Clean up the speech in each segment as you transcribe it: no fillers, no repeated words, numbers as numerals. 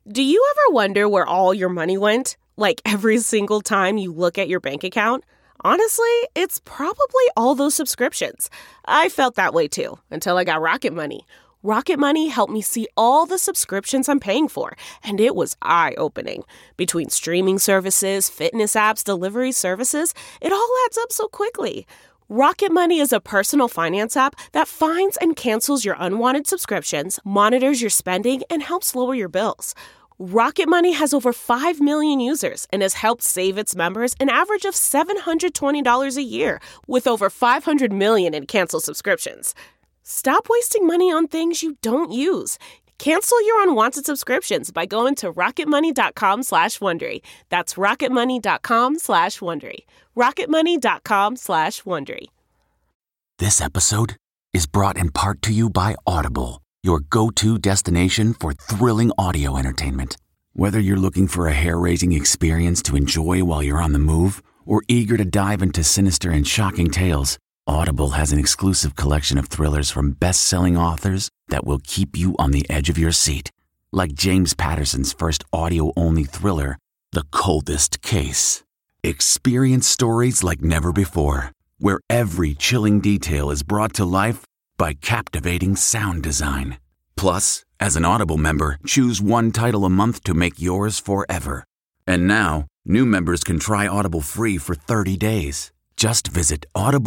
Do you ever wonder where all your money went? Like every single time you look at your bank account? Honestly, it's probably all those subscriptions. I felt that way too, until I got Rocket Money. Rocket Money helped me see all the subscriptions I'm paying for, and it was eye-opening. Between streaming services, fitness apps, delivery services, it all adds up so quickly. Rocket Money is a personal finance app that finds and cancels your unwanted subscriptions, monitors your spending, and helps lower your bills. Rocket Money has over 5 million users and has helped save its members an average of $720 a year, with over 500 million in canceled subscriptions. Stop wasting money on things you don't use. Cancel your unwanted subscriptions by going to rocketmoney.com/Wondery. That's rocketmoney.com/Wondery. rocketmoney.com/Wondery. This episode is brought in part to you by Audible, your go-to destination for thrilling audio entertainment. Whether you're looking for a hair-raising experience to enjoy while you're on the move or eager to dive into sinister and shocking tales, Audible has an exclusive collection of thrillers from best-selling authors that will keep you on the edge of your seat. Like James Patterson's first audio-only thriller, The Coldest Case. Experience stories like never before, where every chilling detail is brought to life by captivating sound design. Plus, as an Audible member, choose one title a month to make yours forever. And now, new members can try Audible free for 30 days. Just visit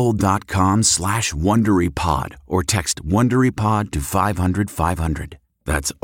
audible.com/WonderyPod or text WonderyPod to 500-500. That's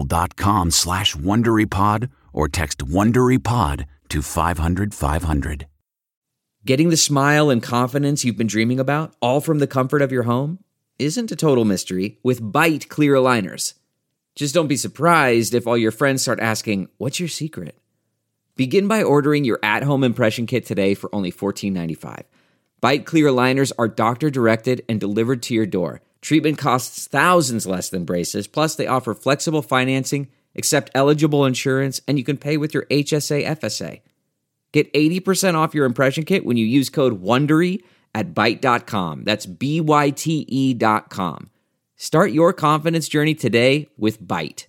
audible.com/WonderyPod or text WonderyPod to 500-500. Getting the smile and confidence you've been dreaming about, all from the comfort of your home, isn't a total mystery with Byte clear aligners. Just don't be surprised if all your friends start asking, "What's your secret?" Begin by ordering your at-home impression kit today for only $14.95. Byte clear aligners are doctor-directed and delivered to your door. Treatment costs thousands less than braces, plus they offer flexible financing, accept eligible insurance, and you can pay with your HSA FSA. Get 80% off your impression kit when you use code WONDERY at Byte.com. That's BYTE.com. Start your confidence journey today with Byte.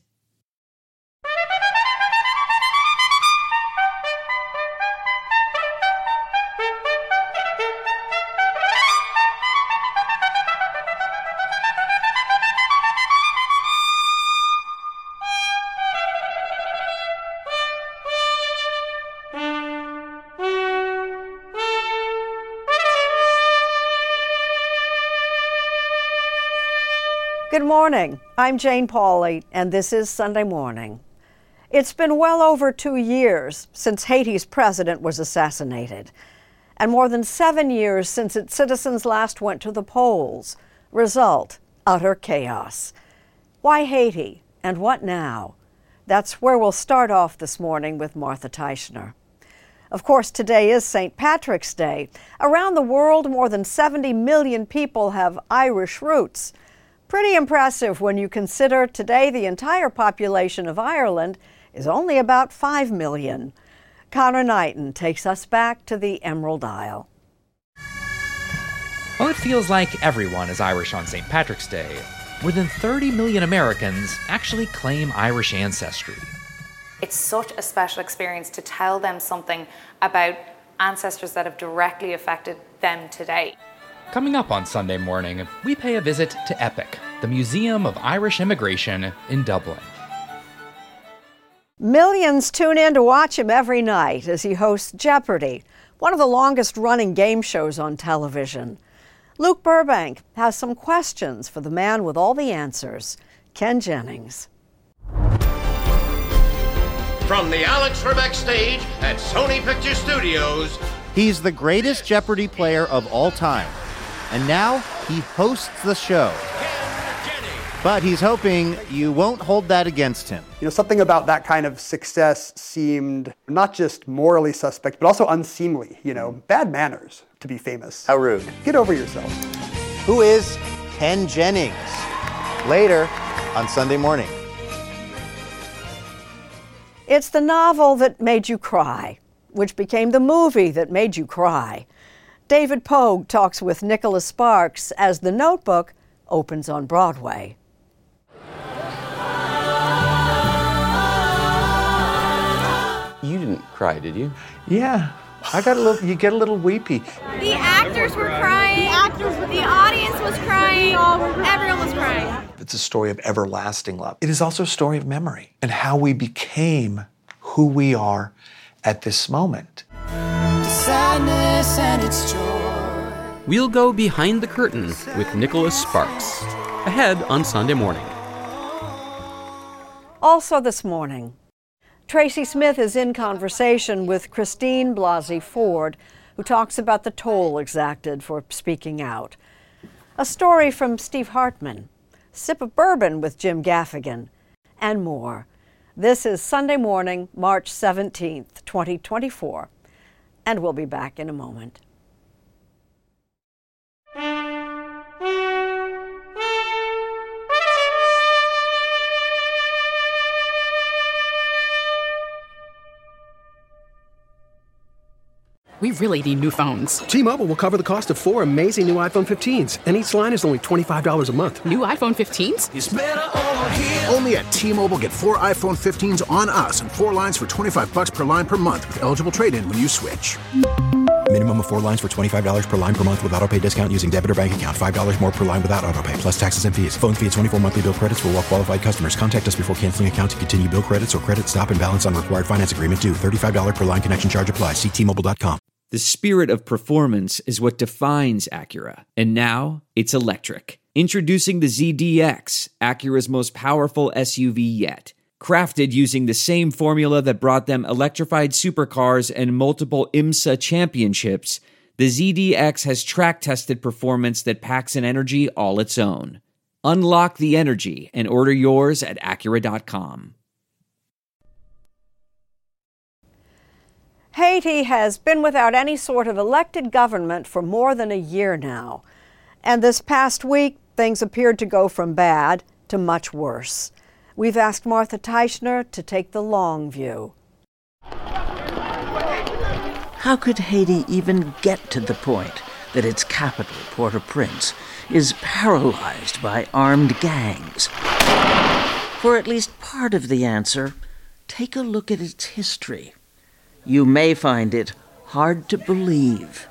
Good morning. I'm Jane Pauley, and this is Sunday Morning. It's been well over 2 years since Haiti's president was assassinated, and more than 7 years since its citizens last went to the polls. Result, utter chaos. Why Haiti, and what now? That's where we'll start off this morning with Martha Teichner. Of course, today is St. Patrick's Day. Around the world, more than 70 million people have Irish roots. Pretty impressive when you consider today the entire population of Ireland is only about 5 million. Connor Knighton takes us back to the Emerald Isle. Well, it feels like everyone is Irish on St. Patrick's Day. More than 30 million Americans actually claim Irish ancestry. It's such a special experience to tell them something about ancestors that have directly affected them today. Coming up on Sunday Morning, we pay a visit to EPIC, the Museum of Irish Immigration in Dublin. Millions tune in to watch him every night as he hosts Jeopardy, one of the longest-running game shows on television. Luke Burbank has some questions for the man with all the answers, Ken Jennings. From the Alex Trebek stage at Sony Picture Studios, he's the greatest Jeopardy player of all time. And now he hosts the show. But he's hoping you won't hold that against him. You know, something about that kind of success seemed not just morally suspect, but also unseemly. You know, bad manners to be famous. How rude. Get over yourself. Who is Ken Jennings? Later on Sunday Morning. It's the novel that made you cry, which became the movie that made you cry. David Pogue talks with Nicholas Sparks as The Notebook opens on Broadway. cry, did you? Yeah. You get a little weepy. The actors were crying. The audience was crying. Everyone was crying. It's a story of everlasting love. It is also a story of memory and how we became who we are at this moment. Sadness and its joy. We'll go behind the curtain with Nicholas Sparks. Ahead on Sunday morning. Also this morning, Tracy Smith is in conversation with Christine Blasey Ford, who talks about the toll exacted for speaking out. A story from Steve Hartman, sip of bourbon with Jim Gaffigan, and more. This is Sunday morning, March 17th, 2024, and we'll be back in a moment. We really need new phones. T-Mobile will cover the cost of 4 amazing new iPhone 15s, and each line is only $25 a month. New iPhone 15s? It's better over here. Only at T-Mobile, get 4 iPhone 15s on us and 4 lines for $25 per line per month with eligible trade-in when you switch. Minimum of 4 lines for $25 per line per month with autopay discount using debit or bank account. $5 more per line without autopay, plus taxes and fees. Phone fee at 24 monthly bill credits for well-qualified customers. Contact us before canceling account to continue bill credits or credit stop and balance on required finance agreement due. $35 per line connection charge applies. See T-Mobile.com. The spirit of performance is what defines Acura. And now, it's electric. Introducing the ZDX, Acura's most powerful SUV yet. Crafted using the same formula that brought them electrified supercars and multiple IMSA championships, the ZDX has track-tested performance that packs an energy all its own. Unlock the energy and order yours at Acura.com. Haiti has been without any sort of elected government for more than a year now. And this past week, things appeared to go from bad to much worse. We've asked Martha Teichner to take the long view. How could Haiti even get to the point that its capital, Port-au-Prince, is paralyzed by armed gangs? For at least part of the answer, take a look at its history. You may find it hard to believe.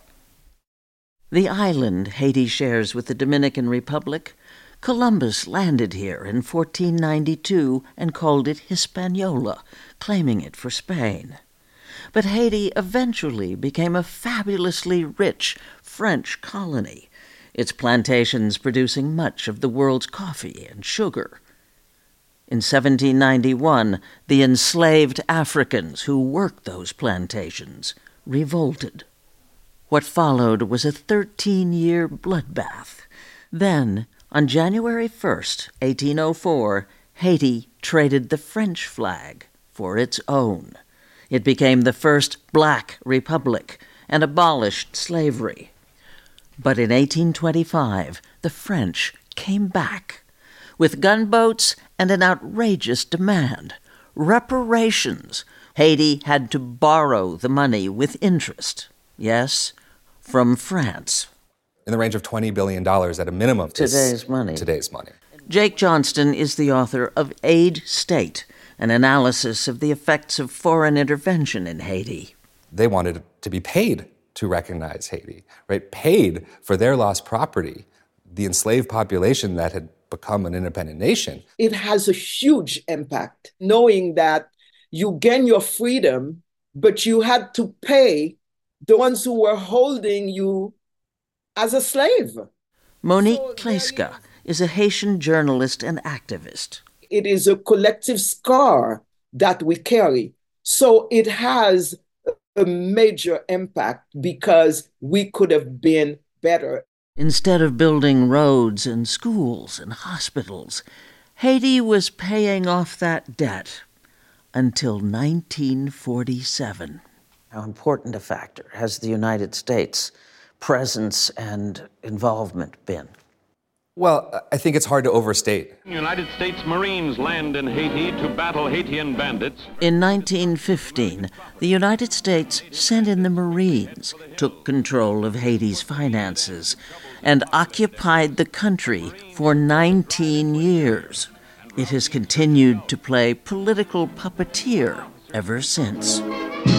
The island Haiti shares with the Dominican Republic, Columbus landed here in 1492 and called it Hispaniola, claiming it for Spain. But Haiti eventually became a fabulously rich French colony, its plantations producing much of the world's coffee and sugar. In 1791, the enslaved Africans who worked those plantations revolted. What followed was a 13-year bloodbath. Then, on January 1st, 1804, Haiti traded the French flag for its own. It became the first black republic and abolished slavery. But in 1825, the French came back with gunboats and an outrageous demand: reparations. Haiti had to borrow the money with interest. Yes, from France. In the range of $20 billion at a minimum. Today's money. Today's money. Jake Johnston is the author of Aid State, an analysis of the effects of foreign intervention in Haiti. They wanted to be paid to recognize Haiti, right? Paid for their lost property, the enslaved population that had become an independent nation. It has a huge impact, knowing that you gain your freedom, but you had to pay the ones who were holding you as a slave. Monique Kleska is a Haitian journalist and activist. It is a collective scar that we carry. So it has a major impact because we could have been better. Instead of building roads and schools and hospitals, Haiti was paying off that debt until 1947. How important a factor has the United States' presence and involvement been? Well, I think it's hard to overstate. United States Marines land in Haiti to battle Haitian bandits. In 1915, the United States sent in the Marines, took control of Haiti's finances, and occupied the country for 19 years. It has continued to play political puppeteer ever since.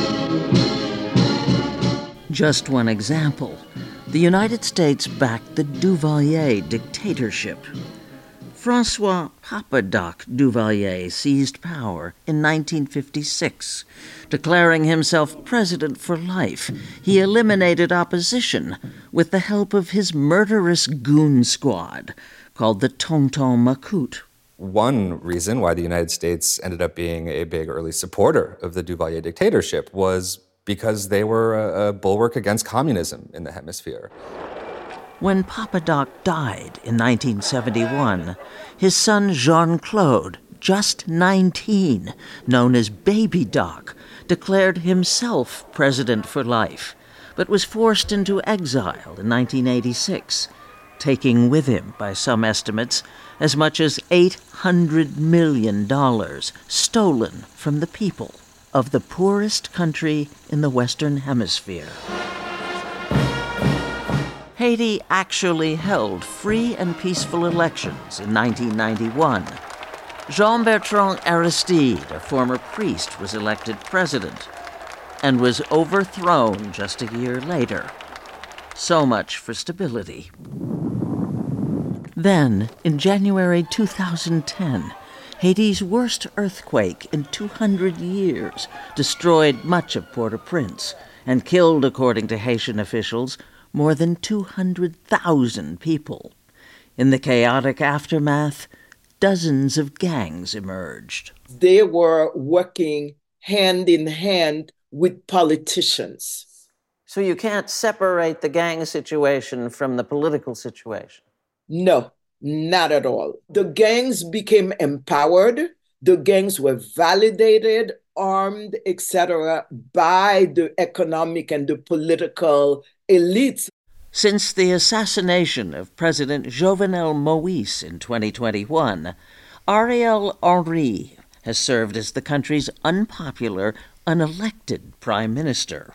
Just one example. The United States backed the Duvalier dictatorship. Francois Papa Doc Duvalier seized power in 1956. Declaring himself president for life, he eliminated opposition with the help of his murderous goon squad called the Tonton Macoute. One reason why the United States ended up being a big early supporter of the Duvalier dictatorship was because they were a bulwark against communism in the hemisphere. When Papa Doc died in 1971, his son Jean-Claude, just 19, known as Baby Doc, declared himself president for life, but was forced into exile in 1986, taking with him, by some estimates, as much as $800 million stolen from the people of the poorest country in the Western Hemisphere. Haiti actually held free and peaceful elections in 1991. Jean-Bertrand Aristide, a former priest, was elected president and was overthrown just a year later. So much for stability. Then, in January 2010, Haiti's worst earthquake in 200 years destroyed much of Port-au-Prince and killed, according to Haitian officials, more than 200,000 people. In the chaotic aftermath, dozens of gangs emerged. They were working hand in hand with politicians. So you can't separate the gang situation from the political situation? No, not at all. The gangs became empowered. The gangs were validated, armed, etc., by the economic and the political elites. Since the assassination of President Jovenel Moïse in 2021, Ariel Henry has served as the country's unpopular, unelected prime minister.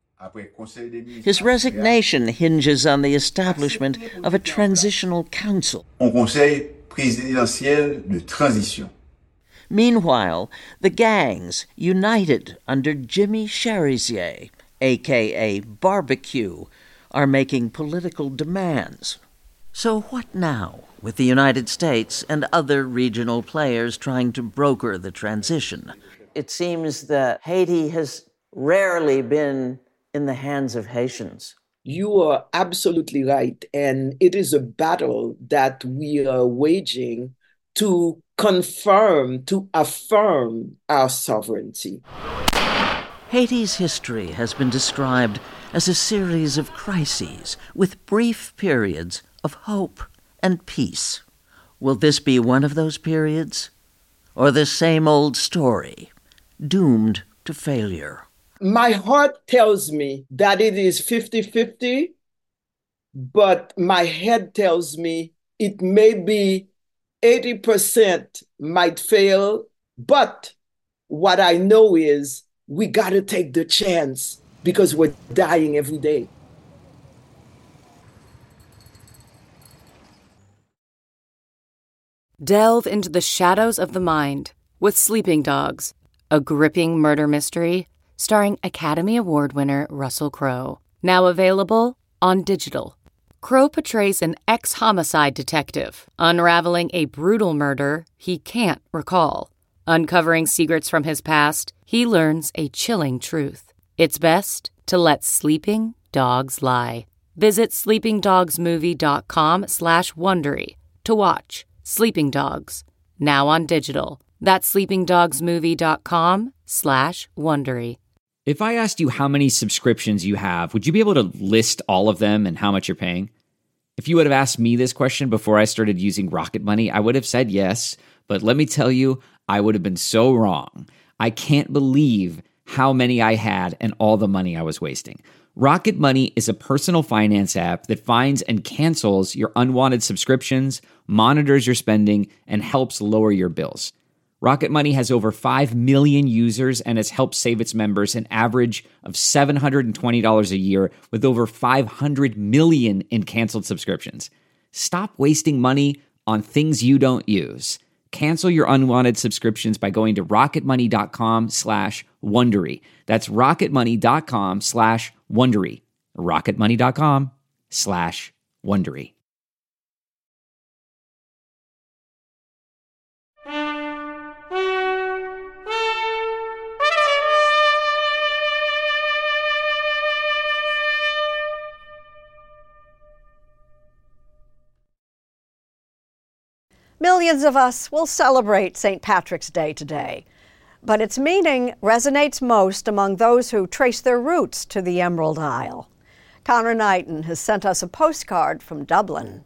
His resignation hinges on the establishment of a transitional council. Un conseil présidentiel de transition. Meanwhile, the gangs, united under Jimmy Cherizier, a.k.a. Barbecue, are making political demands. So what now, with the United States and other regional players trying to broker the transition? It seems that Haiti has rarely been in the hands of Haitians. You are absolutely right. And it is a battle that we are waging to confirm, to affirm our sovereignty. Haiti's history has been described as a series of crises with brief periods of hope and peace. Will this be one of those periods? Or the same old story, doomed to failure? My heart tells me that it is 50-50, but my head tells me it may be 80% might fail. But what I know is we got to take the chance because we're dying every day. Delve into the shadows of the mind with Sleeping Dogs, a gripping murder mystery starring Academy Award winner Russell Crowe. Now available on digital. Crowe portrays an ex-homicide detective unraveling a brutal murder he can't recall. Uncovering secrets from his past, he learns a chilling truth. It's best to let sleeping dogs lie. Visit sleepingdogsmovie.com/Wondery to watch Sleeping Dogs, now on digital. That's sleepingdogsmovie.com/Wondery. If I asked you how many subscriptions you have, would you be able to list all of them and how much you're paying? If you would have asked me this question before I started using Rocket Money, I would have said yes, but let me tell you, I would have been so wrong. I can't believe how many I had and all the money I was wasting. Rocket Money is a personal finance app that finds and cancels your unwanted subscriptions, monitors your spending, and helps lower your bills. Rocket Money has over 5 million users and has helped save its members an average of $720 a year with over 500 million in canceled subscriptions. Stop wasting money on things you don't use. Cancel your unwanted subscriptions by going to rocketmoney.com/Wondery. That's rocketmoney.com/Wondery. rocketmoney.com/Wondery. Millions of us will celebrate St. Patrick's Day today, but its meaning resonates most among those who trace their roots to the Emerald Isle. Connor Knighton has sent us a postcard from Dublin.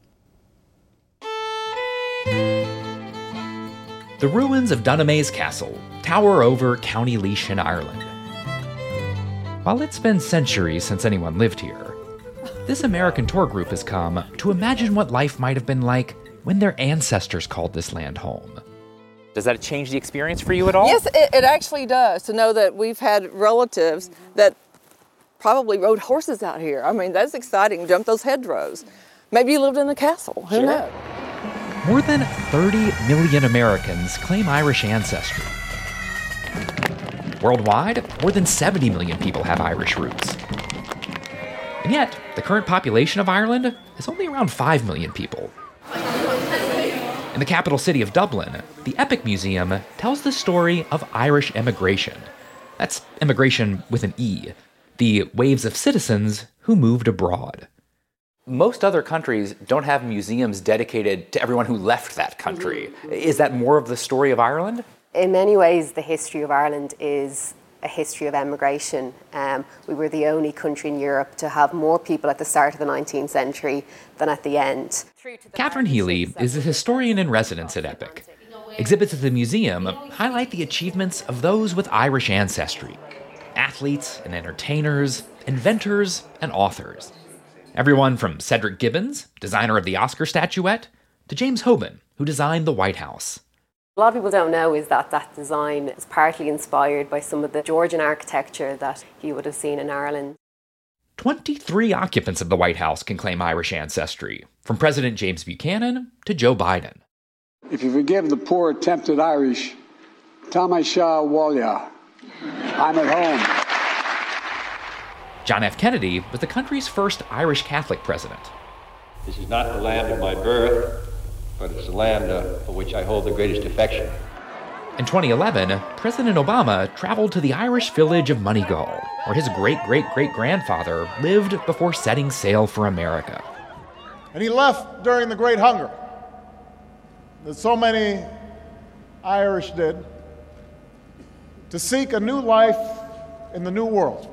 The ruins of Dunamaise Castle tower over County Laois in Ireland. While it's been centuries since anyone lived here, this American tour group has come to imagine what life might have been like when their ancestors called this land home. Does that change the experience for you at all? Yes, it actually does, to know that we've had relatives that probably rode horses out here. I mean, that's exciting, jump those hedgerows. Maybe you lived in a castle, who knows? More than 30 million Americans claim Irish ancestry. Worldwide, more than 70 million people have Irish roots. And yet, the current population of Ireland is only around 5 million people. In the capital city of Dublin, the Epic Museum tells the story of Irish emigration. That's immigration with an E, the waves of citizens who moved abroad. Most other countries don't have museums dedicated to everyone who left that country. Is that more of the story of Ireland? In many ways, the history of Ireland is a history of emigration. We were the only country in Europe to have more people at the start of the 19th century than at the end. Catherine Healy is a historian in residence at Epic. Exhibits at the museum highlight the achievements of those with Irish ancestry: athletes and entertainers, inventors and authors. Everyone from Cedric Gibbons, designer of the Oscar statuette, to James Hoban, who designed the White House. A lot of people don't know is that that design is partly inspired by some of the Georgian architecture that you would have seen in Ireland. 23 occupants of the White House can claim Irish ancestry, from President James Buchanan to Joe Biden. If you forgive the poor attempted Irish, Tamasha Walia, I'm at home. John F. Kennedy was the country's first Irish Catholic president. This is not the land of my birth, but it's the land for which I hold the greatest affection. In 2011, President Obama traveled to the Irish village of Moneygall, where his great-great-great-grandfather lived before setting sail for America. And he left during the Great Hunger, that so many Irish did, to seek a new life in the New World.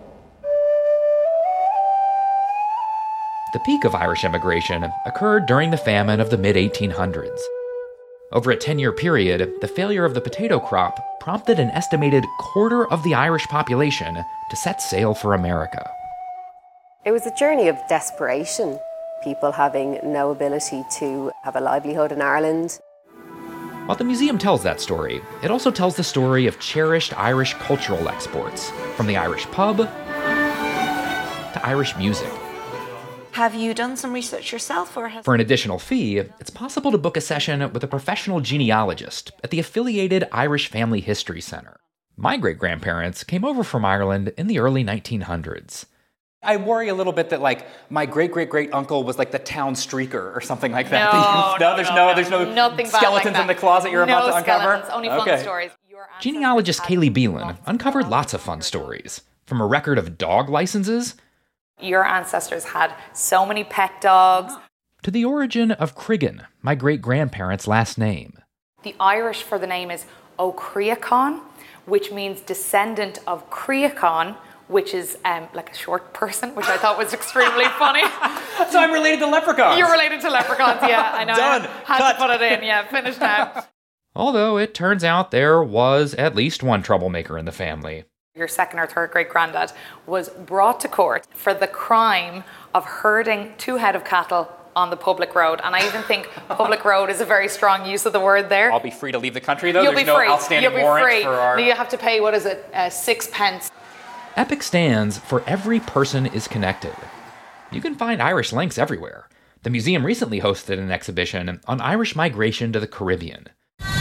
The peak of Irish immigration occurred during the famine of the mid-1800s. Over a 10-year period, the failure of the potato crop prompted an estimated quarter of the Irish population to set sail for America. It was a journey of desperation, people having no ability to have a livelihood in Ireland. While the museum tells that story, it also tells the story of cherished Irish cultural exports, from the Irish pub to Irish music. Have you done some research yourself, or For an additional fee, it's possible to book a session with a professional genealogist at the affiliated Irish Family History Center. My great-grandparents came over from Ireland in the early 1900s. I worry a little bit that, like, my great-great-great-uncle was like the town streaker or something like that. There's no skeletons like in the closet you're about to uncover? Only fun stories. Genealogist Kaylee Beelan uncovered lots of fun stories, from a record of dog licenses Your ancestors had so many pet dogs. to the origin of Criggan, my great-grandparents' last name. The Irish for the name is O'Criacán, which means descendant of Criacán, which is like a short person, which I thought was extremely funny. So I'm related to leprechauns. You're related to leprechauns, yeah. I know. Done. Had to put it in, yeah. Finished now. Although it turns out there was at least one troublemaker in the family. Your second or third great granddad was brought to court for the crime of herding 2 head of cattle on the public road. And I even think public road is a very strong use of the word there. I'll be free to leave the country, though? You'll There's be no free. outstanding You'll be warrant free. for our... You have to pay, 6 pence. Epic stands for Every Person is Connected. You can find Irish links everywhere. The museum recently hosted an exhibition on Irish migration to the Caribbean.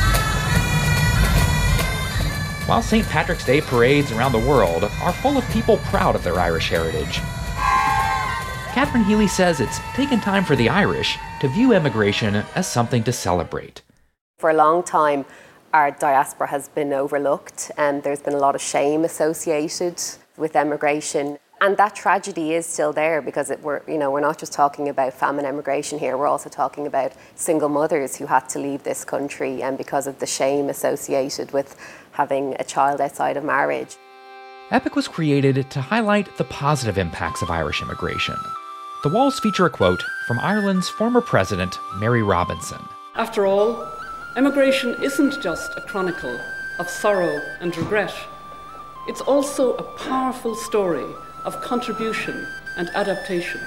While St. Patrick's Day parades around the world are full of people proud of their Irish heritage, Catherine Healy says it's taken time for the Irish to view immigration as something to celebrate. For a long time, our diaspora has been overlooked, and there's been a lot of shame associated with emigration. And that tragedy is still there because we're not just talking about famine emigration here, we're also talking about single mothers who had to leave this country and because of the shame associated with having a child outside of marriage. Epic was created to highlight the positive impacts of Irish immigration. The walls feature a quote from Ireland's former president, Mary Robinson. After all, immigration isn't just a chronicle of sorrow and regret. It's also a powerful story of contribution and adaptation.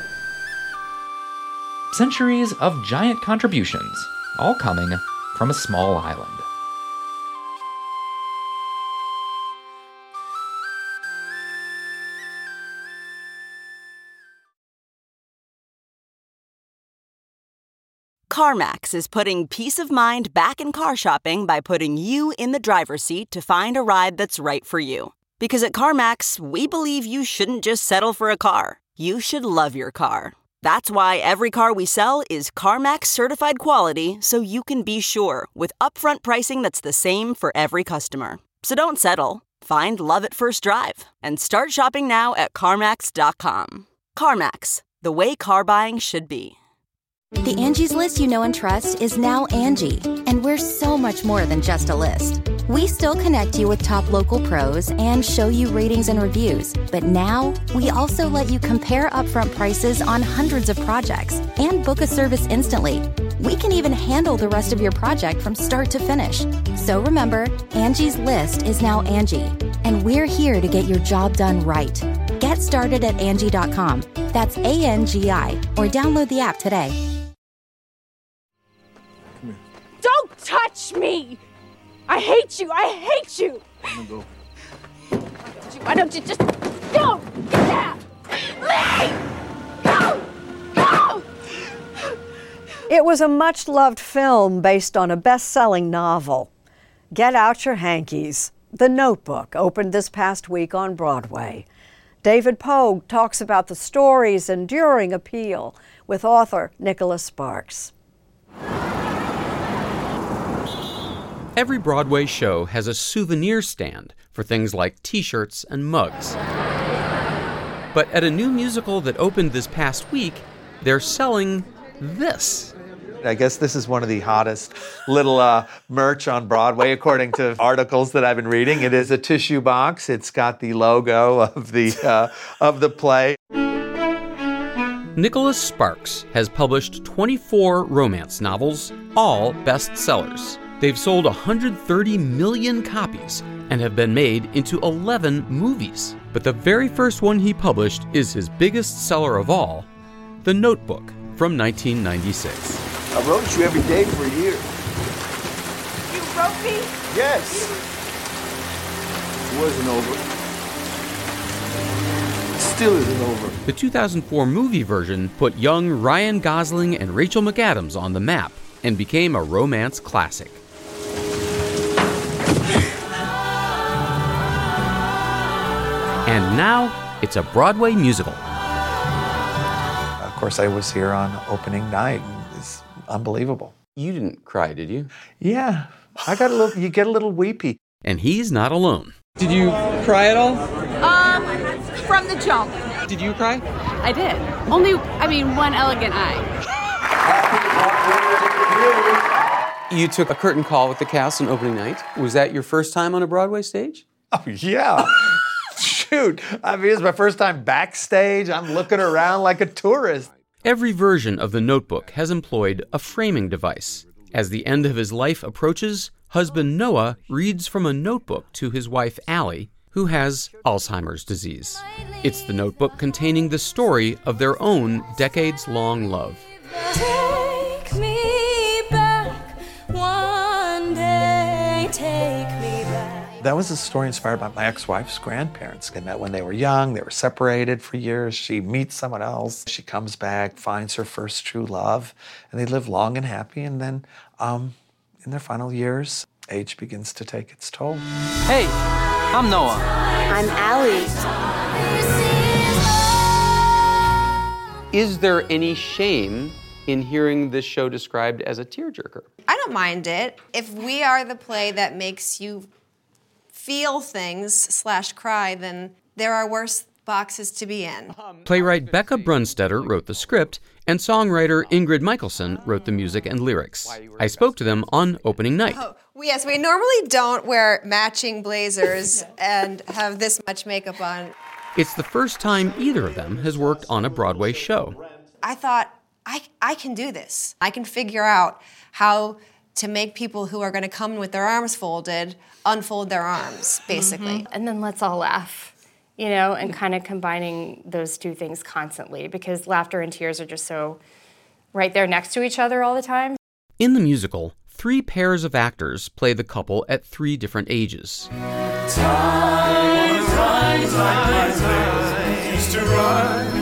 Centuries of giant contributions, all coming from a small island. CarMax is putting peace of mind back in car shopping by putting you in the driver's seat to find a ride that's right for you. Because at CarMax, we believe you shouldn't just settle for a car. You should love your car. That's why every car we sell is CarMax certified quality, so you can be sure with upfront pricing that's the same for every customer. So don't settle. Find love at first drive and start shopping now at CarMax.com. CarMax, the way car buying should be. The Angie's List you know and trust is now Angie, and we're so much more than just a list. We still connect you with top local pros and show you ratings and reviews, but now we also let you compare upfront prices on hundreds of projects and book a service instantly. We can even handle the rest of your project from start to finish. So remember, Angie's List is now Angie, and we're here to get your job done right. Get started at Angie.com. That's ANGI, or download the app today. Don't touch me! I hate you! I hate you! I'm gonna go. Why don't you just go? Get down! Leave! Go! Go! It was a much-loved film based on a best-selling novel. Get out your hankies. The Notebook opened this past week on Broadway. David Pogue talks about the story's enduring appeal with author Nicholas Sparks. Every Broadway show has a souvenir stand for things like t-shirts and mugs. But at a new musical that opened this past week, they're selling this. I guess this is one of the hottest little merch on Broadway, according to articles that I've been reading. It is a tissue box. It's got the logo of the play. Nicholas Sparks has published 24 romance novels, all bestsellers. They've sold 130 million copies and have been made into 11 movies. But the very first one he published is his biggest seller of all, The Notebook from 1996. I wrote you every day for a year. You wrote me? Yes. It wasn't over. It still isn't over. The 2004 movie version put young Ryan Gosling and Rachel McAdams on the map and became a romance classic. And now, it's a Broadway musical. Of course, I was here on opening night. It's unbelievable. You didn't cry, did you? Yeah, you get a little weepy. And he's not alone. Did you cry at all? From the jump. Did you cry? I did. One elegant eye. You took a curtain call with the cast on opening night. Was that your first time on a Broadway stage? Oh, yeah. Shoot. It's my first time backstage. I'm looking around like a tourist. Every version of The Notebook has employed a framing device. As the end of his life approaches, husband Noah reads from a notebook to his wife Allie, who has Alzheimer's disease. It's the notebook containing the story of their own decades-long love. Take me back, one day, take me back. That was a story inspired by my ex-wife's grandparents. They met when they were young. They were separated for years. She meets someone else. She comes back, finds her first true love, and they live long and happy. And then in their final years, age begins to take its toll. Hey, I'm Noah. I'm Allie. Is there any shame in hearing this show described as a tearjerker? I don't mind it. If we are the play that makes you feel things / cry, then there are worse boxes to be in. Playwright Becca Brunstetter wrote the script, and songwriter Ingrid Michaelson wrote the music and lyrics. I spoke to them on opening night. Yes, we normally don't wear matching blazers and have this much makeup on. It's the first time either of them has worked on a Broadway show. I thought, I can do this. I can figure out how to make people who are going to come with their arms folded unfold their arms, basically. And then let's all laugh, and kind of combining those two things constantly, because laughter and tears are just so right there next to each other all the time. In the musical, 3 pairs of actors play the couple at 3 different ages. Time used to run.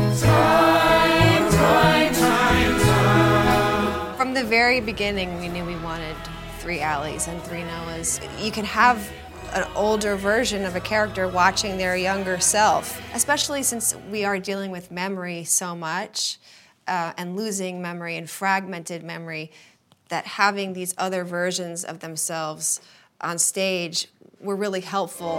From the very beginning, we knew we wanted 3 Allies and 3 Noahs. You can have an older version of a character watching their younger self, especially since we are dealing with memory so much and losing memory and fragmented memory, that having these other versions of themselves on stage were really helpful.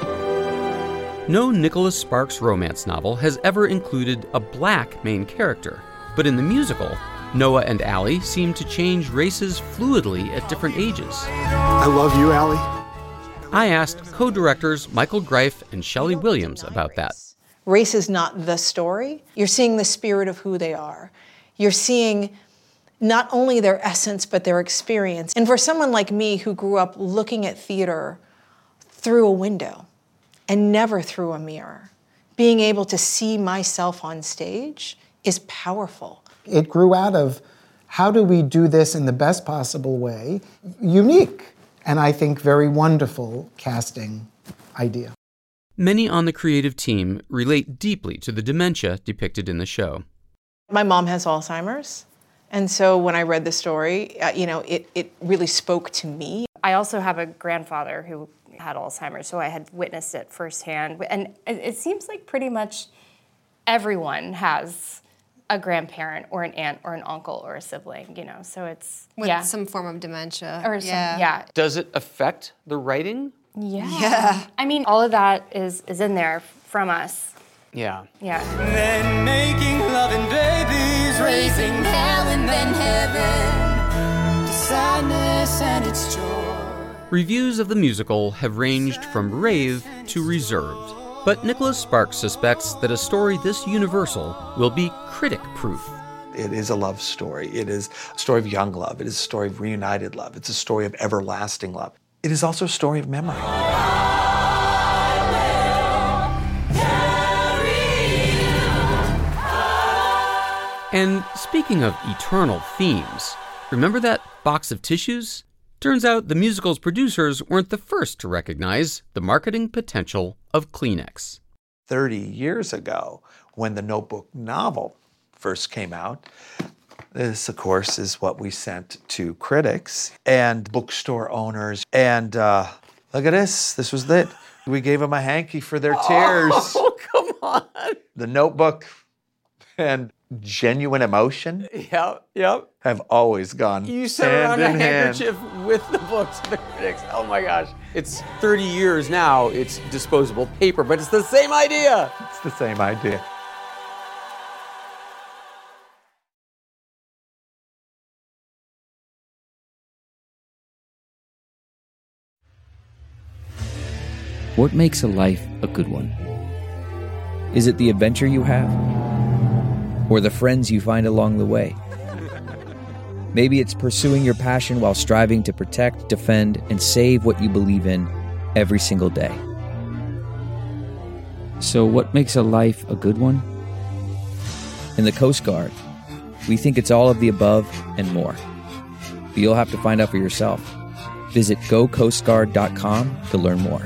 No Nicholas Sparks romance novel has ever included a black main character, but in the musical, Noah and Allie seem to change races fluidly at different ages. I love you, Allie. I asked co-directors Michael Greif and Shelley Williams about that. Race is not the story. You're seeing the spirit of who they are. You're seeing not only their essence, but their experience. And for someone like me who grew up looking at theater through a window and never through a mirror, being able to see myself on stage is powerful. It grew out of, how do we do this in the best possible way? Unique, and I think very wonderful casting idea. Many on the creative team relate deeply to the dementia depicted in the show. My mom has Alzheimer's, and so when I read the story, it really spoke to me. I also have a grandfather who had Alzheimer's, so I had witnessed it firsthand. And it seems like pretty much everyone has a grandparent or an aunt or an uncle or a sibling, so it's... With some form of dementia. Or yeah. Does it affect the writing? Yeah. I mean, all of that is in there from us. Yeah. Yeah. Then making love and babies, raising hell and then heaven, to sadness and its joy. Reviews of the musical have ranged from rave to reserved. But Nicholas Sparks suspects that a story this universal will be critic-proof. It is a love story. It is a story of young love. It is a story of reunited love. It's a story of everlasting love. It is also a story of memory. And speaking of eternal themes, remember that box of tissues? Turns out the musical's producers weren't the first to recognize the marketing potential of Kleenex. 30 years ago, when the Notebook novel first came out, this, of course, is what we sent to critics and bookstore owners. And look at this. This was it. We gave them a hanky for their tears. Oh, come on. The Notebook and genuine emotion have always gone You sent hand around in a hand. handkerchief with the books to the critics. Oh my gosh. It's 30 years now, it's disposable paper, but it's the same idea. It's the same idea. What makes a life a good one? Is it the adventure you have? Or the friends you find along the way? Maybe it's pursuing your passion while striving to protect, defend, and save what you believe in every single day. So what makes a life a good one? In the Coast Guard, we think it's all of the above and more. But you'll have to find out for yourself. Visit gocoastguard.com to learn more.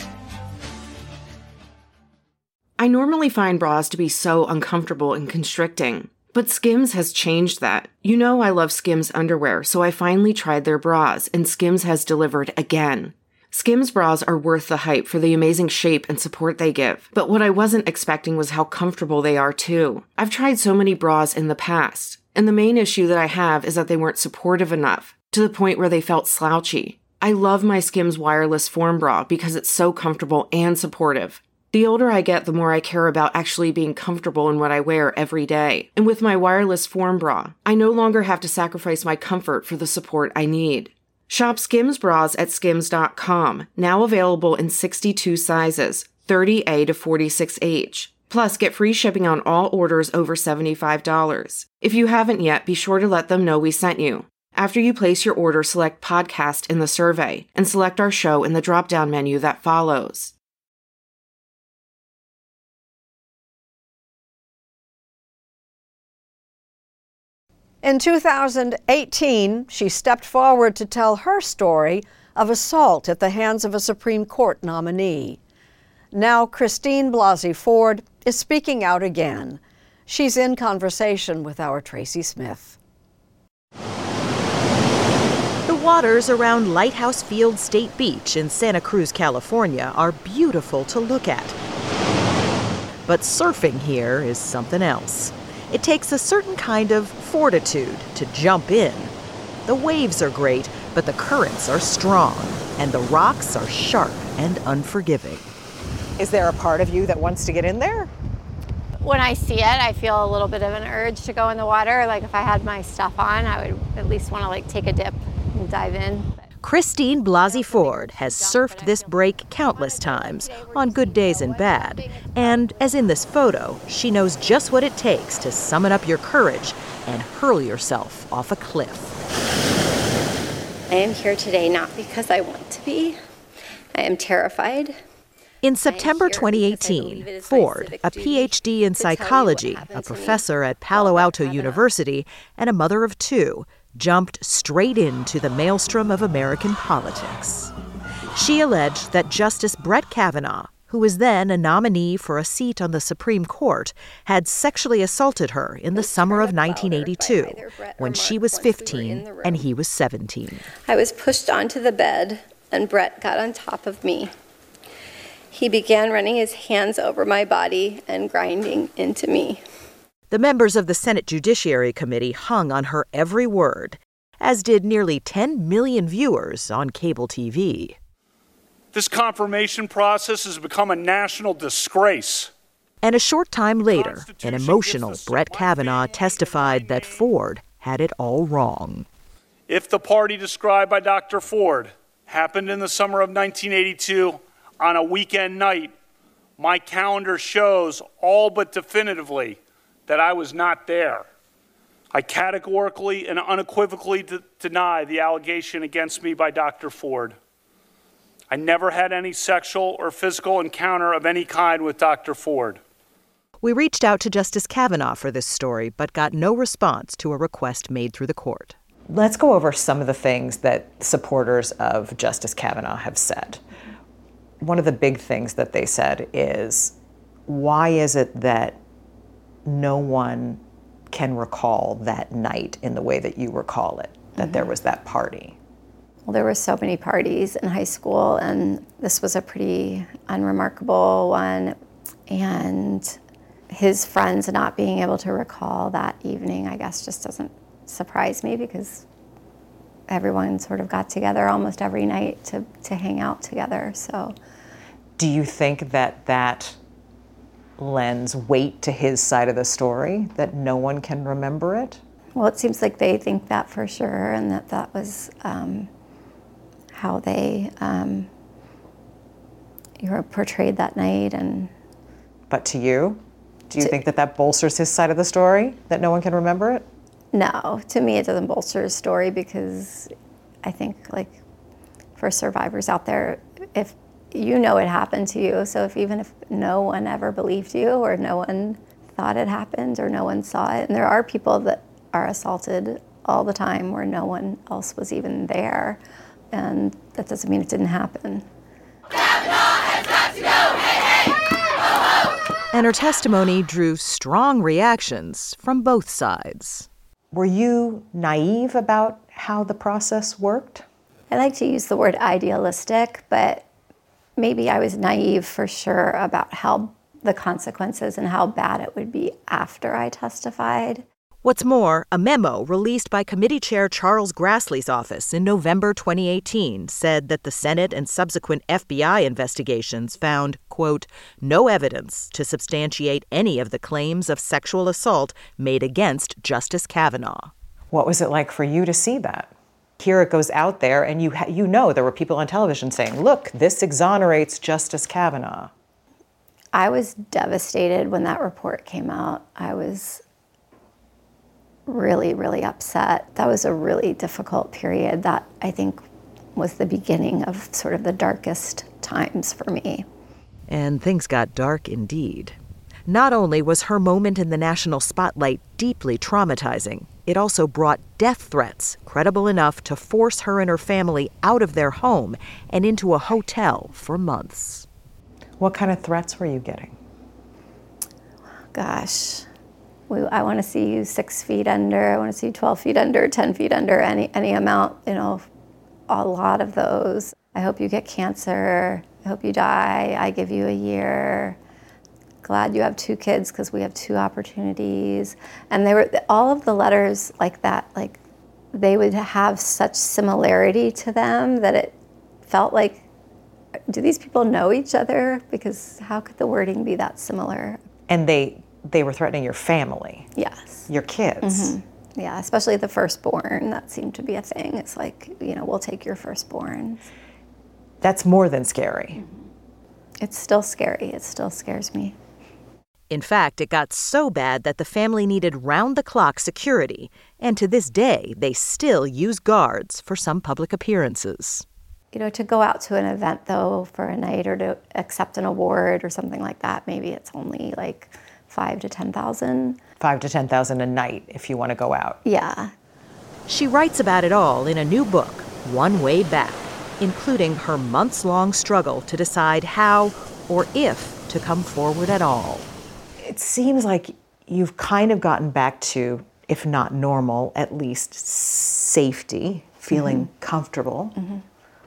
I normally find bras to be so uncomfortable and constricting, but Skims has changed that. You know I love Skims underwear, so I finally tried their bras, and Skims has delivered again. Skims bras are worth the hype for the amazing shape and support they give, but what I wasn't expecting was how comfortable they are too. I've tried so many bras in the past, and the main issue that I have is that they weren't supportive enough, to the point where they felt slouchy. I love my Skims wireless form bra because it's so comfortable and supportive. The older I get, the more I care about actually being comfortable in what I wear every day. And with my wireless form bra, I no longer have to sacrifice my comfort for the support I need. Shop Skims bras at skims.com, now available in 62 sizes, 30A to 46H. Plus, get free shipping on all orders over $75. If you haven't yet, be sure to let them know we sent you. After you place your order, select Podcast in the survey, and select our show in the drop-down menu that follows. In 2018, she stepped forward to tell her story of assault at the hands of a Supreme Court nominee. Now Christine Blasey Ford is speaking out again. She's in conversation with our Tracy Smith. The waters around Lighthouse Field State Beach in Santa Cruz, California are beautiful to look at. But surfing here is something else. It takes a certain kind of fortitude to jump in. The waves are great, but the currents are strong, and the rocks are sharp and unforgiving. Is there a part of you that wants to get in there? When I see it, I feel a little bit of an urge to go in the water. Like if I had my stuff on, I would at least want to take a dip and dive in. Christine Blasey Ford has surfed this break countless times, on good days and bad. And as in this photo, she knows just what it takes to summon up your courage and hurl yourself off a cliff. I am here today not because I want to be. I am terrified. In September 2018, Ford, a PhD in psychology, a professor at Palo Alto University, and a mother of two, jumped straight into the maelstrom of American politics. She alleged that Justice Brett Kavanaugh, who was then a nominee for a seat on the Supreme Court, had sexually assaulted her in the summer of 1982, when she was 15 and he was 17. I was pushed onto the bed, and Brett got on top of me. He began running his hands over my body and grinding into me. The members of the Senate Judiciary Committee hung on her every word, as did nearly 10 million viewers on cable TV. This confirmation process has become a national disgrace. And a short time later, an emotional Brett Kavanaugh testified that Ford had it all wrong. If the party described by Dr. Ford happened in the summer of 1982 on a weekend night, my calendar shows all but definitively that I was not there. I categorically and unequivocally deny the allegation against me by Dr. Ford. I never had any sexual or physical encounter of any kind with Dr. Ford. We reached out to Justice Kavanaugh for this story, but got no response to a request made through the court. Let's go over some of the things that supporters of Justice Kavanaugh have said. One of the big things that they said is, why is it that no one can recall that night in the way that you recall it, that there was that party? Well, there were so many parties in high school, and this was a pretty unremarkable one. And his friends not being able to recall that evening, I guess, just doesn't surprise me, because everyone sort of got together almost every night to hang out together. So, do you think that that lends weight to his side of the story, that no one can remember it? Well, it seems like they think that for sure, and that was how they portrayed that night. And but to you, do you think that that bolsters his side of the story, that no one can remember it? No, to me it doesn't bolster his story, because I think, like, for survivors out there, if you know it happened to you, so even if no one ever believed you, or no one thought it happened, or no one saw it, and there are people that are assaulted all the time where no one else was even there, and that doesn't mean it didn't happen. And her testimony drew strong reactions from both sides. Were you naive about how the process worked? I like to use the word idealistic, but maybe I was naive for sure about how the consequences and how bad it would be after I testified. What's more, a memo released by Committee Chair Charles Grassley's office in November 2018 said that the Senate and subsequent FBI investigations found, quote, no evidence to substantiate any of the claims of sexual assault made against Justice Kavanaugh. What was it like for you to see that? Here it goes out there, and you know there were people on television saying, look, this exonerates Justice Kavanaugh. I was devastated when that report came out. I was really, really upset. That was a really difficult period. That, I think, was the beginning of sort of the darkest times for me. And things got dark indeed. Not only was her moment in the national spotlight deeply traumatizing, it also brought death threats credible enough to force her and her family out of their home and into a hotel for months. What kind of threats were you getting? Gosh, I want to see you 6 feet under, I want to see you 12 feet under, 10 feet under, any amount, a lot of those. I hope you get cancer, I hope you die, I give you a year. Glad you have 2 kids because we have 2 opportunities. And they were all of the letters like that, like they would have such similarity to them that it felt like, do these people know each other? Because how could the wording be that similar? And they were threatening your family. Yes. Your kids. Mm-hmm. Yeah, especially the firstborn. That seemed to be a thing. It's like, we'll take your firstborn. That's more than scary. It's still scary. It still scares me. In fact, it got so bad that the family needed round-the-clock security, and to this day, they still use guards for some public appearances. To go out to an event, though, for a night or to accept an award or something like that, maybe it's only like $5,000 to $10,000. $5,000 to $10,000 a night if you want to go out. Yeah. She writes about it all in a new book, One Way Back, including her months-long struggle to decide how or if to come forward at all. It seems like you've kind of gotten back to, if not normal, at least safety, feeling comfortable. Mm-hmm.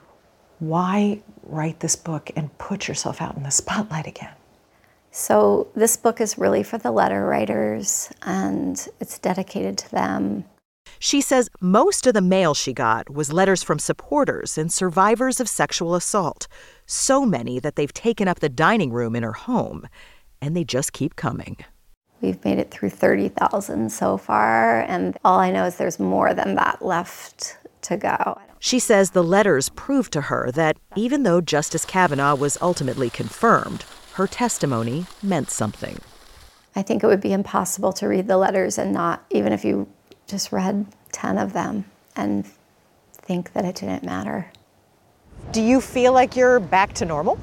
Why write this book and put yourself out in the spotlight again? So this book is really for the letter writers, and it's dedicated to them. She says most of the mail she got was letters from supporters and survivors of sexual assault, so many that they've taken up the dining room in her home, and they just keep coming. We've made it through 30,000 so far, and all I know is there's more than that left to go. She says the letters proved to her that even though Justice Kavanaugh was ultimately confirmed, her testimony meant something. I think it would be impossible to read the letters and not, even if you just read 10 of them, and think that it didn't matter. Do you feel like you're back to normal?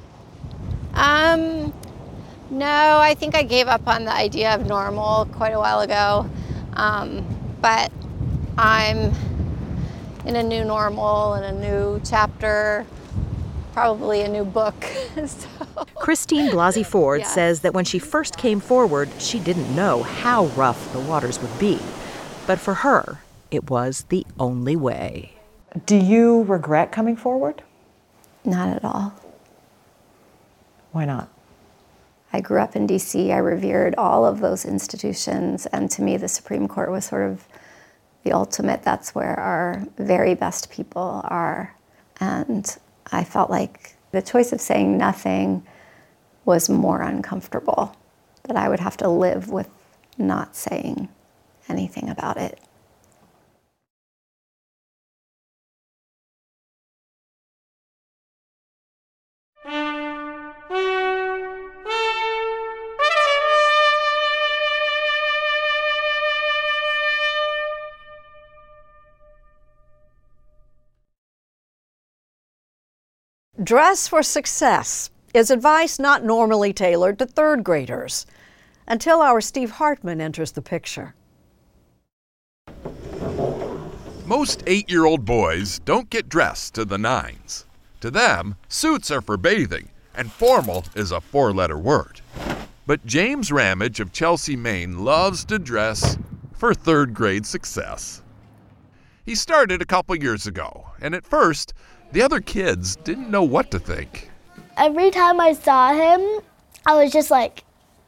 No, I think I gave up on the idea of normal quite a while ago. But I'm in a new normal and a new chapter, probably a new book. So. Christine Blasey Ford Yeah. says that when she first came forward, she didn't know how rough the waters would be. But for her, it was the only way. Do you regret coming forward? Not at all. Why not? I grew up in DC. I revered all of those institutions. And to me, the Supreme Court was sort of the ultimate. That's where our very best people are. And I felt like the choice of saying nothing was more uncomfortable, that I would have to live with not saying anything about it. Dress for success is advice not normally tailored to third graders, until our Steve Hartman enters the picture. Most 8-year-old boys don't get dressed to the nines. To them, suits are for bathing, and formal is a 4-letter word. But James Ramage of Chelsea, Maine loves to dress for third grade success. He started a couple years ago, And at first, the other kids didn't know what to think. Every time I saw him, I was just like,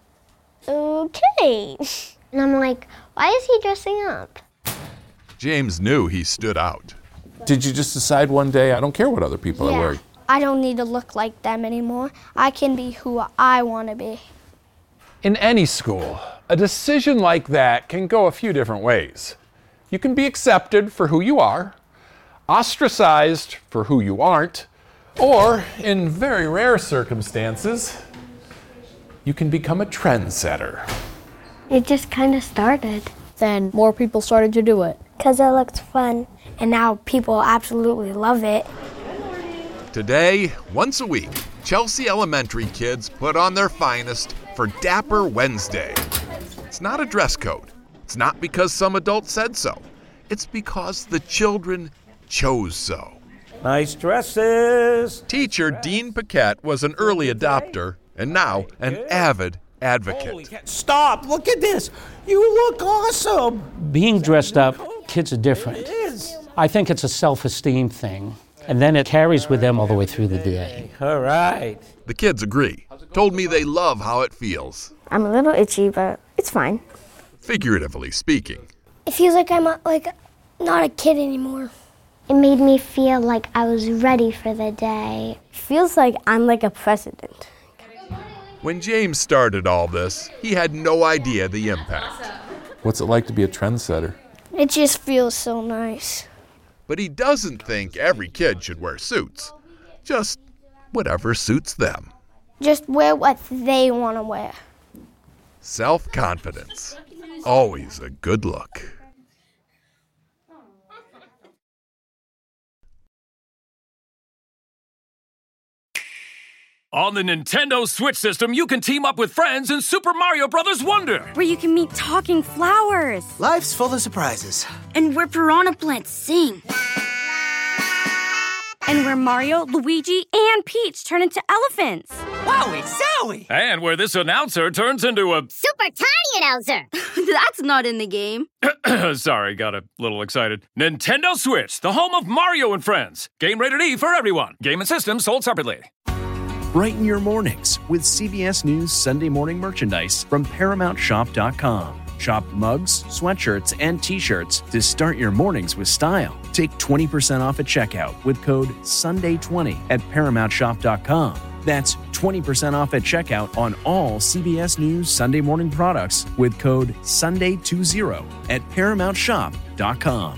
okay. And I'm like, why is he dressing up? James knew he stood out. Did you just decide one day, I don't care what other people are wearing? I don't need to look like them anymore. I can be who I want to be. In any school, a decision like that can go a few different ways. You can be accepted for who you are, ostracized for who you aren't, or, in very rare circumstances, you can become a trendsetter. It just kind of started. Then more people started to do it. Because it looked fun, and now people absolutely love it. Today, once a week, Chelsea Elementary kids put on their finest for Dapper Wednesday. It's not a dress code. It's not because some adult said so. It's because the children chose so. Nice dresses. Teacher Dean Paquette was an early adopter and now an avid advocate. Stop, look at this. You look awesome. Being dressed up, kids are different. It is. I think it's a self-esteem thing. And then it carries with them all the way through the day. All right. The kids agree. Told me they love how it feels. I'm a little itchy, but it's fine. Figuratively speaking. It feels like I'm not a kid anymore. It made me feel like I was ready for the day. It feels like I'm like a president. When James started all this, he had no idea the impact. What's it like to be a trendsetter? It just feels so nice. But he doesn't think every kid should wear suits. Just whatever suits them. Just wear what they want to wear. Self-confidence. Always a good look. On the Nintendo Switch system, you can team up with friends in Super Mario Bros. Wonder, where you can meet talking flowers. Life's full of surprises. And where piranha plants sing. And where Mario, Luigi, and Peach turn into elephants. Wowie zowie! And where this announcer turns into a super tiny announcer. That's not in the game. Sorry, got a little excited. Nintendo Switch, the home of Mario and Friends. Game rated E for everyone. Game and system sold separately. Brighten your mornings with CBS News Sunday morning merchandise from ParamountShop.com. Shop mugs, sweatshirts, and t-shirts to start your mornings with style. Take 20% off at checkout with code SUNDAY20 at ParamountShop.com. That's 20% off at checkout on all CBS News Sunday morning products with code SUNDAY20 at ParamountShop.com.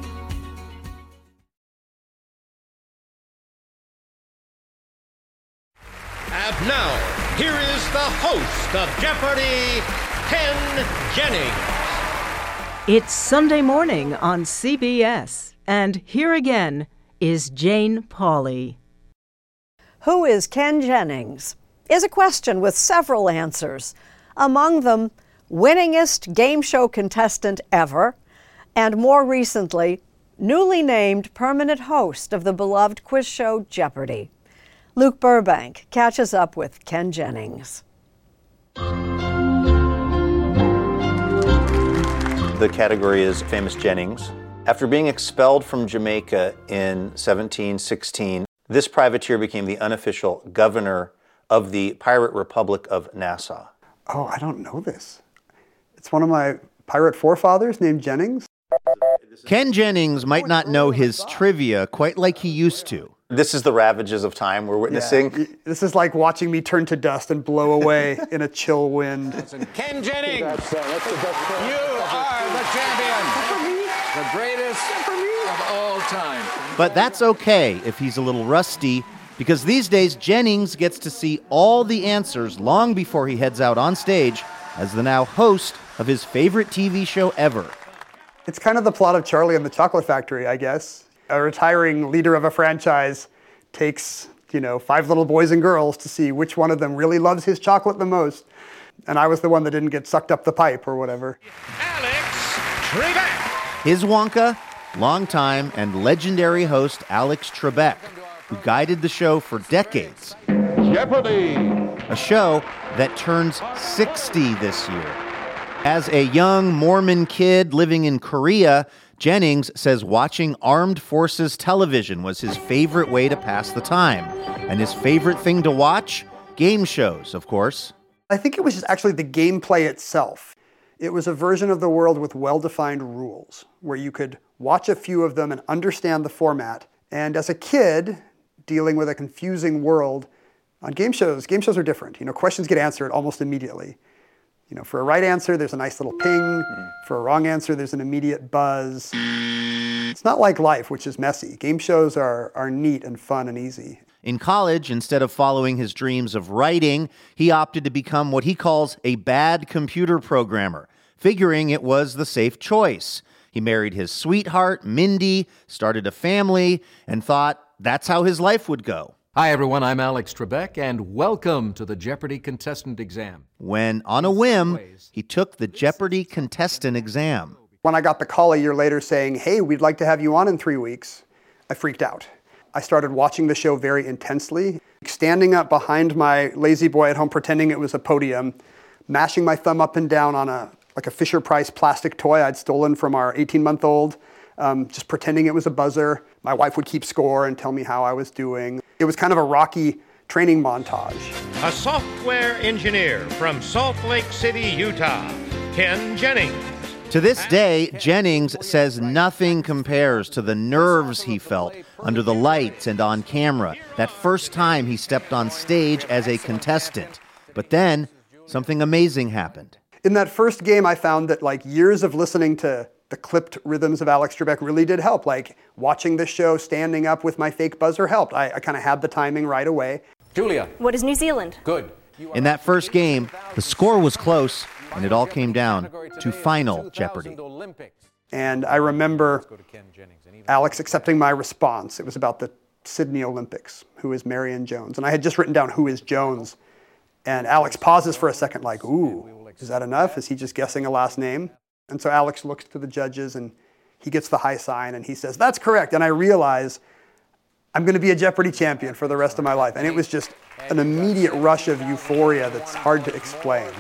And now, here is the host of Jeopardy! Ken Jennings. It's Sunday morning on CBS, and here again is Jane Pauley. Who is Ken Jennings? Is a question with several answers. Among them, winningest game show contestant ever, and more recently, newly named permanent host of the beloved quiz show Jeopardy! Luke Burbank catches up with Ken Jennings. The category is Famous Jennings. After being expelled from Jamaica in 1716, this privateer became the unofficial governor of the Pirate Republic of Nassau. Oh, I don't know this. It's one of my pirate forefathers named Jennings. Ken Jennings might not know his trivia quite like he used to. This is the ravages of time we're witnessing. Yeah, this is like watching me turn to dust and blow away in a chill wind. Ken Jennings, you are the champion. The greatest of all time. But that's okay if he's a little rusty, because these days Jennings gets to see all the answers long before he heads out on stage as the now host of his favorite TV show ever. It's kind of the plot of Charlie and the Chocolate Factory, I guess. A retiring leader of a franchise takes, 5 little boys and girls to see which one of them really loves his chocolate the most. And I was the one that didn't get sucked up the pipe or whatever. Alex Trebek. His Wonka, longtime and legendary host Alex Trebek, who guided the show for decades. Jeopardy! A show that turns 60 this year. As a young Mormon kid living in Korea, Jennings says watching armed forces television was his favorite way to pass the time. And his favorite thing to watch? Game shows, of course. I think it was just actually the gameplay itself. It was a version of the world with well-defined rules, where you could watch a few of them and understand the format. And as a kid, dealing with a confusing world, on game shows are different. Questions get answered almost immediately. For a right answer, there's a nice little ping. For a wrong answer, there's an immediate buzz. It's not like life, which is messy. Game shows are neat and fun and easy. In college, instead of following his dreams of writing, he opted to become what he calls a bad computer programmer, figuring it was the safe choice. He married his sweetheart, Mindy, started a family, and thought that's how his life would go. Hi, everyone. I'm Alex Trebek, and welcome to the Jeopardy contestant exam. When, on a whim, he took the Jeopardy contestant exam. When I got the call a year later saying, hey, we'd like to have you on in 3 weeks, I freaked out. I started watching the show very intensely, standing up behind my lazy boy at home, pretending it was a podium, mashing my thumb up and down on a Fisher-Price plastic toy I'd stolen from our 18-month-old, just pretending it was a buzzer. My wife would keep score and tell me how I was doing. It was kind of a rocky training montage. A software engineer from Salt Lake City, Utah, Ken Jennings. To this day, Jennings says nothing compares to the nerves he felt under the lights and on camera that first time he stepped on stage as a contestant. But then, something amazing happened. In that first game, I found that years of listening to the clipped rhythms of Alex Trebek really did help. Watching the show, standing up with my fake buzzer helped. I kind of had the timing right away. Julia. What is New Zealand? Good. In that first game, the score was close, and it all came down to Final Jeopardy. And I remember Alex accepting my response. It was about the Sydney Olympics, who is Marion Jones. And I had just written down, who is Jones? And Alex pauses for a second ooh, is that enough? Is he just guessing a last name? And so Alex looks to the judges and he gets the high sign and he says, that's correct. And I realize I'm going to be a Jeopardy champion for the rest of my life. And it was just an immediate rush of euphoria that's hard to explain.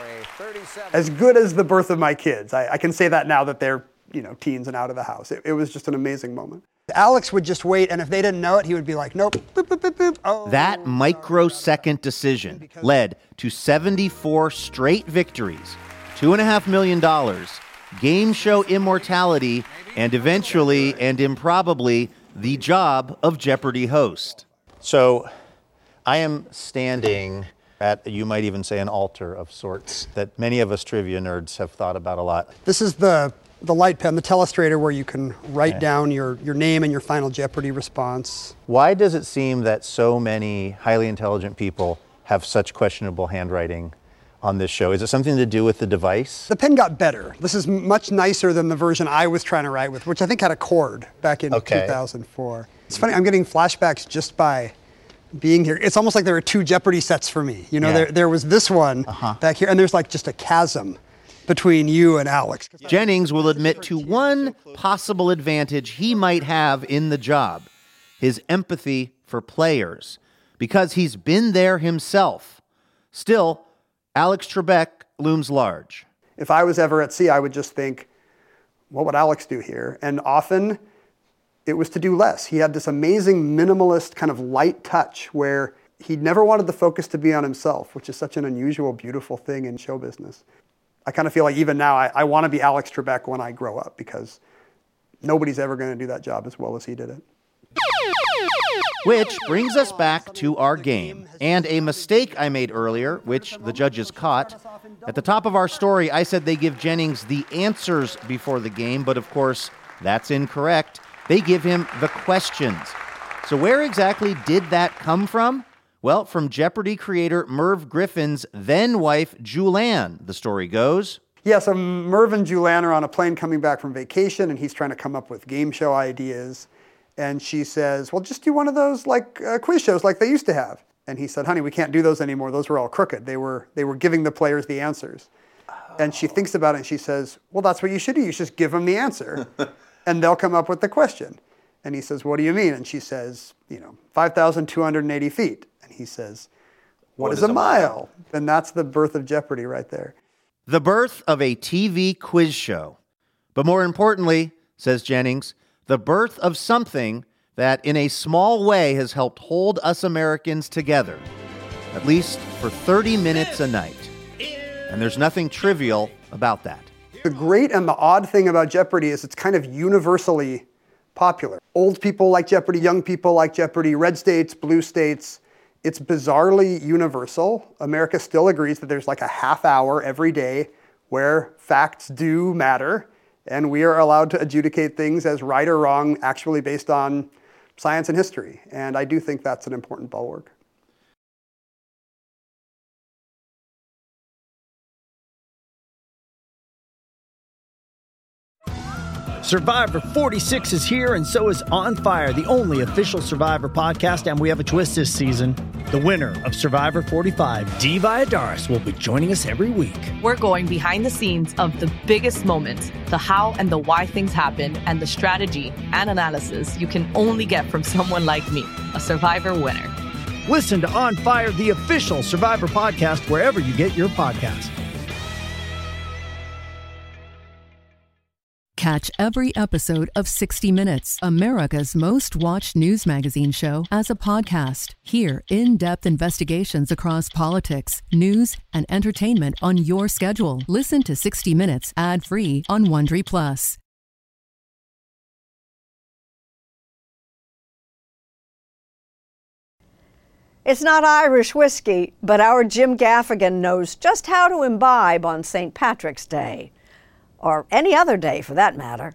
As good as the birth of my kids. I can say that now that they're, teens and out of the house. It was just an amazing moment. Alex would just wait, and if they didn't know it, he would be like, nope, boop, boop, boop, boop. Oh. That microsecond decision led to 74 straight victories, $2.5 million, game show immortality, and eventually, and improbably, the job of Jeopardy host. So I am standing at, you might even say, an altar of sorts that many of us trivia nerds have thought about a lot. This is the light pen, the telestrator, where you can write down your name and your final Jeopardy response. Why does it seem that so many highly intelligent people have such questionable handwriting on this show? Is it something to do with the device? The pen got better. This is much nicer than the version I was trying to write with, which I think had a cord back in 2004. It's funny, I'm getting flashbacks just by being here. It's almost like there are two Jeopardy sets for me. There was this one back here, and there's just a chasm between you and Alex. Jennings will admit to one possible advantage he might have in the job, his empathy for players, because he's been there himself. Still, Alex Trebek looms large. If I was ever at sea, I would just think, what would Alex do here? And often it was to do less. He had this amazing minimalist kind of light touch where he never wanted the focus to be on himself, which is such an unusual, beautiful thing in show business. I kind of feel like even now I want to be Alex Trebek when I grow up, because nobody's ever going to do that job as well as he did it. Which brings us back to our game, and a mistake I made earlier, which the judges caught. At the top of our story, I said they give Jennings the answers before the game, but of course, that's incorrect. They give him the questions. So where exactly did that come from? Well, from Jeopardy creator Merv Griffin's then-wife, Julianne, the story goes. Yeah, so Merv and Julianne are on a plane coming back from vacation, and he's trying to come up with game show ideas. And she says, well, just do one of those quiz shows like they used to have. And he said, honey, we can't do those anymore. Those were all crooked. They were giving the players the answers. And she thinks about it, and she says, well, that's what you should do. You should just give them the answer, and they'll come up with the question. And he says, what do you mean? And she says, 5,280 feet. And he says, what is a mile? And that's the birth of Jeopardy right there. The birth of a TV quiz show. But more importantly, says Jennings, the birth of something that in a small way has helped hold us Americans together, at least for 30 minutes a night. And there's nothing trivial about that. The great and the odd thing about Jeopardy is it's kind of universally popular. Old people like Jeopardy, young people like Jeopardy, red states, blue states. It's bizarrely universal. America still agrees that there's like a half hour every day where facts do matter, and we are allowed to adjudicate things as right or wrong actually based on science and history. And I do think that's an important bulwark. Survivor 46 is here, and so is On Fire, the only official Survivor podcast, and we have a twist this season. The winner of Survivor 45, Dee Valladares, will be joining us every week. We're going behind the scenes of the biggest moments, the how and the why things happen, and the strategy and analysis you can only get from someone like me, a Survivor winner. Listen to On Fire, the official Survivor podcast, wherever you get your podcasts. Catch every episode of 60 Minutes, America's most watched news magazine show, as a podcast. Hear in-depth investigations across politics, news, and entertainment on your schedule. Listen to 60 Minutes ad-free on Wondery Plus. It's not Irish whiskey, but our Jim Gaffigan knows just how to imbibe on St. Patrick's Day. Or any other day, for that matter.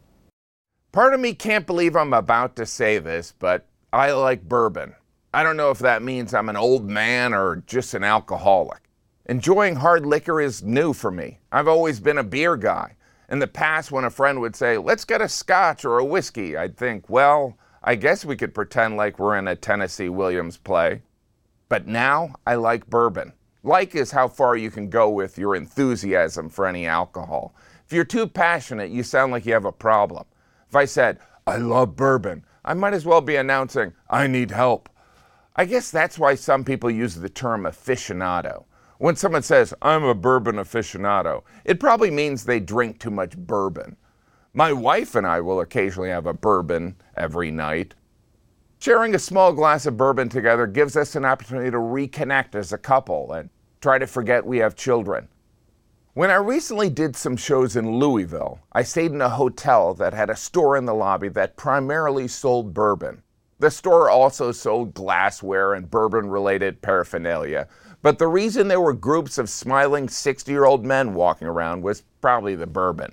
Part of me can't believe I'm about to say this, but I like bourbon. I don't know if that means I'm an old man or just an alcoholic. Enjoying hard liquor is new for me. I've always been a beer guy. In the past, when a friend would say, let's get a scotch or a whiskey, I'd think, well, I guess we could pretend like we're in a Tennessee Williams play. But now I like bourbon. Like is how far you can go with your enthusiasm for any alcohol. If you're too passionate, you sound like you have a problem. If I said, I love bourbon, I might as well be announcing, I need help. I guess that's why some people use the term aficionado. When someone says, I'm a bourbon aficionado, it probably means they drink too much bourbon. My wife and I will occasionally have a bourbon every night. Sharing a small glass of bourbon together gives us an opportunity to reconnect as a couple and try to forget we have children. When I recently did some shows in Louisville, I stayed in a hotel that had a store in the lobby that primarily sold bourbon. The store also sold glassware and bourbon-related paraphernalia, but the reason there were groups of smiling 60-year-old men walking around was probably the bourbon.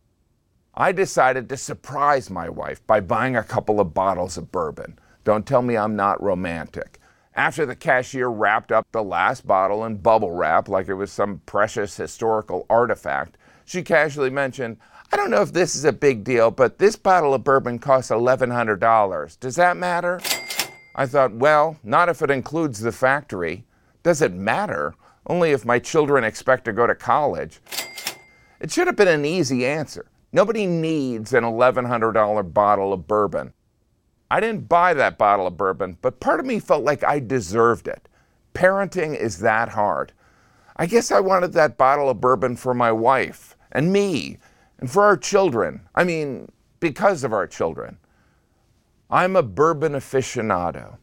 I decided to surprise my wife by buying a couple of bottles of bourbon. Don't tell me I'm not romantic. After the cashier wrapped up the last bottle in bubble wrap like it was some precious historical artifact, she casually mentioned, I don't know if this is a big deal, but this bottle of bourbon costs $1,100. Does that matter? I thought, well, not if it includes the factory. Does it matter? Only if my children expect to go to college. It should have been an easy answer. Nobody needs an $1,100 bottle of bourbon. I didn't buy that bottle of bourbon, but part of me felt like I deserved it. Parenting is that hard. I guess I wanted that bottle of bourbon for my wife and me and for our children. I mean, because of our children. I'm a bourbon aficionado.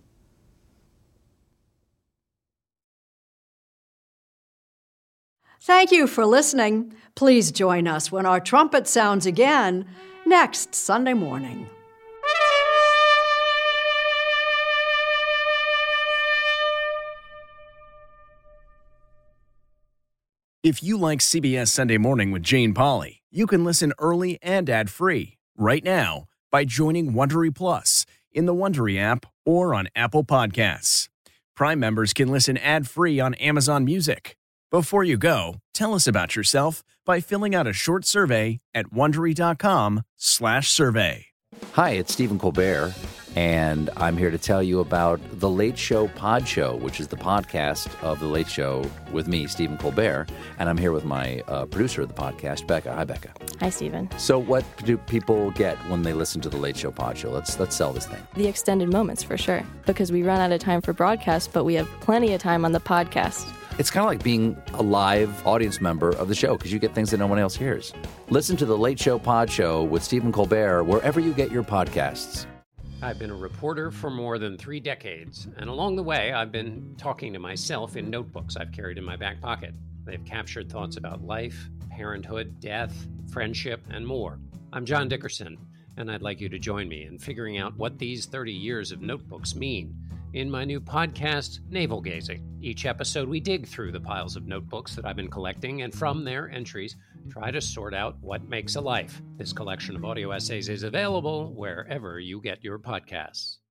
Thank you for listening. Please join us when our trumpet sounds again next Sunday morning. If you like CBS Sunday Morning with Jane Pauley, you can listen early and ad-free right now by joining Wondery Plus in the Wondery app or on Apple Podcasts. Prime members can listen ad-free on Amazon Music. Before you go, tell us about yourself by filling out a short survey at Wondery.com/survey. Hi, it's Stephen Colbert, and I'm here to tell you about The Late Show Pod Show, which is the podcast of The Late Show with me, Stephen Colbert, and I'm here with my producer of the podcast, Becca. Hi, Becca. Hi, Stephen. So what do people get when they listen to The Late Show Pod Show? Let's sell this thing. The extended moments, for sure, because we run out of time for broadcast, but we have plenty of time on the podcast. It's kind of like being a live audience member of the show because you get things that no one else hears. Listen to The Late Show Pod Show with Stephen Colbert wherever you get your podcasts. I've been a reporter for more than 3 decades, and along the way, I've been talking to myself in notebooks I've carried in my back pocket. They've captured thoughts about life, parenthood, death, friendship, and more. I'm John Dickerson, and I'd like you to join me in figuring out what these 30 years of notebooks mean in my new podcast, Navel Gazing. Each episode, we dig through the piles of notebooks that I've been collecting, and from their entries, try to sort out what makes a life. This collection of audio essays is available wherever you get your podcasts.